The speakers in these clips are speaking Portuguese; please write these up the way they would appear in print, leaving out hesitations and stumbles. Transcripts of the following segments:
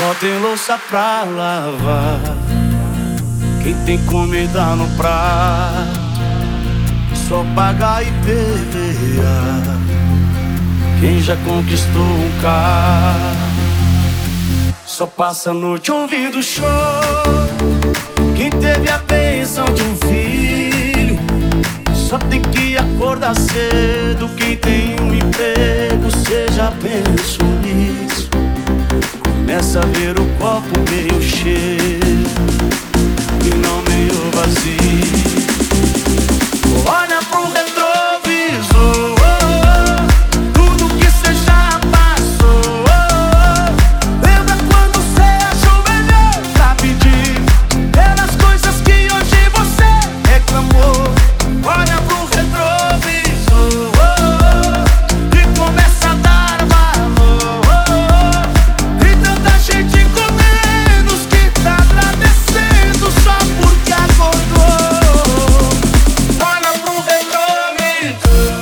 Só tem louça pra lavar, quem tem comida no prato só paga IPVA. Quem já conquistou um carro só passa a noite ouvindo show. Quem teve a bênção de um filho só tem que acordar cedo. Quem tem um emprego, cê já pensou nisso? Começa a ver o copo meio cheio e não meio vazio. Olha pro retrovisor, tudo que cê já passou. Lembra quando cê ajoelhou pra pedir pelas coisas que hoje você reclamou. Olha pro retrovisor e começa a dar valor. E tanta gente com menos que tá agradecendo só porque acordou. Olha pro retrovisor.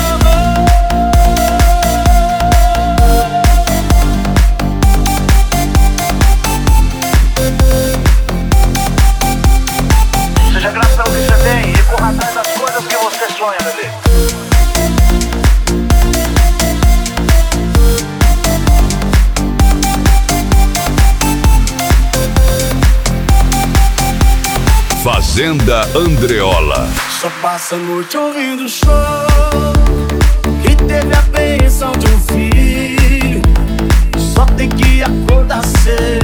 Seja grato pelo que você tem e corra atrás das coisas que você sonha, bebê. Fazenda Andreola. Só passa a noite ouvindo show. Quem teve a bênção de um filho só tem que acordar cedo.